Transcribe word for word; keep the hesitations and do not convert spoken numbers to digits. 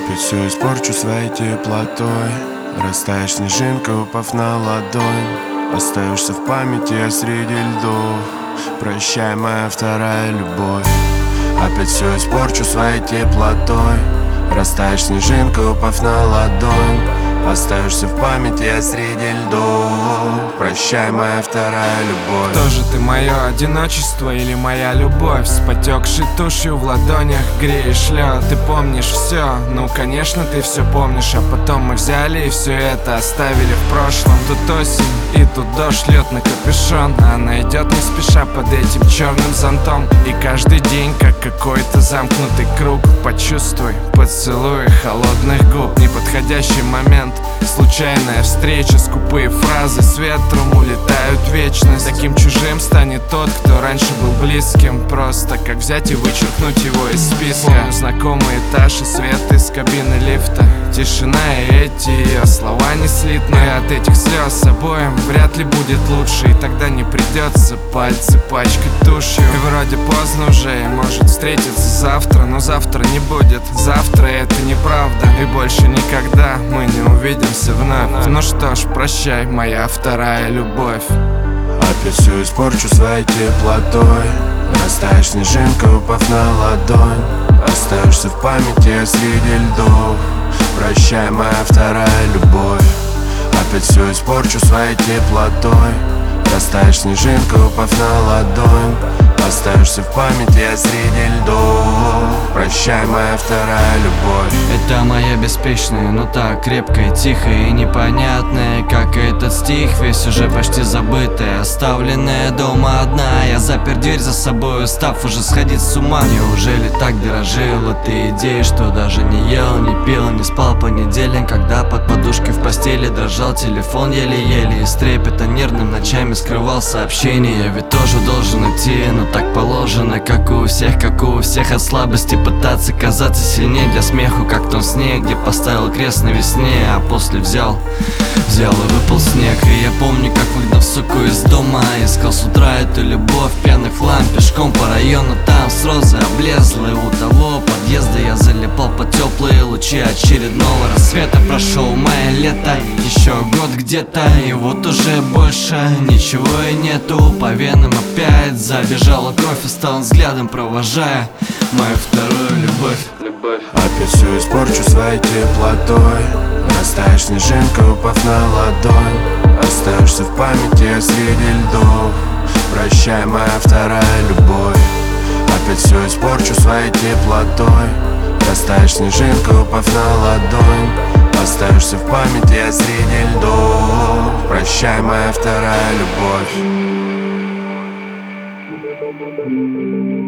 Опять все испорчу своей теплотой. Растаешь снежинка, упав на ладонь. Остаешься в памяти, я среди льдов. Прощай, моя вторая любовь. Опять все испорчу своей теплотой. Растаешь снежинка, упав на ладонь. Остаешься в памяти, я среди льдов. Прощай, моя вторая любовь. Кто же ты, мое одиночество или моя любовь? С потекшей тушью в ладонях греешь лед. Ты помнишь все? Ну, конечно, ты все помнишь. А потом мы взяли и все это оставили в прошлом. Тут осень и тут дождь льет на капюшон. Она идет не спеша под этим черным зонтом. И каждый день как какой-то замкнутый круг. Почувствуй поцелуй холодных губ. Неподходящий момент, случайная встреча, скупые фразы с ветром улетают в вечность. Таким чужим станет тот, кто раньше был близким. Просто как взять и вычеркнуть его из списка. Помню знакомый этаж и свет из кабины лифта. Тишина и эти ее слова не слитные. От этих слез обоим вряд ли будет лучше. И тогда не придется пальцы пачкать тушью. И вроде поздно уже, и может встретиться завтра. Но завтра не будет, завтра это неправда. И больше никогда мы не увидимся вновь. Ну что ж, прощай, моя вторая любовь. Опять все испорчу своей теплотой. Растаешь снежинка, упав на ладонь. Остаешься в памяти, я среди льдов. Прощай, моя вторая любовь. Опять все испорчу своей теплотой. Растаешь снежинка, упав на ладонь. Остаешься в памяти, я среди льдов. Прощай, моя вторая любовь. Это моя беспечная, но так крепкая, тихая и непонятная, как этот стих, весь уже почти забытая, оставленная дома одна. Я запер дверь за собой, став уже сходить с ума. Неужели так дорожила ты идеей, что даже не ел, не пил, не спал по неделям, когда под подушкой в постели дрожал телефон еле-еле, и с трепета нервным ночами скрывал сообщения. Я ведь тоже должен идти, но так положено, как у всех, как у всех, от слабости пытаться казаться сильнее для смеху, как в том сне, где поставил крест на весне, а после взял, взял и выпал снег. И я помню, как выгнав суку из дома, искал с утра эту любовь, пьяный в хлам, пешком по району, там с розы облезлой. У того подъезда я залипал под теплые лучи очередного рассвета. Прошел мое лето, еще год где-то, и вот уже больше ничего и нету. По венам опять забежала кровь, и стал взглядом провожая мою вторую любовь. Опять все испорчу своей теплотой. Растаешь снежинка, упав на ладонь. Остаешься в памяти, я среди льдов. Прощай, моя вторая любовь. Опять все испорчу своей теплотой. Растаешь снежинка, упав на ладонь. Остаешься в памяти, я среди льдов. Прощай, моя вторая любовь.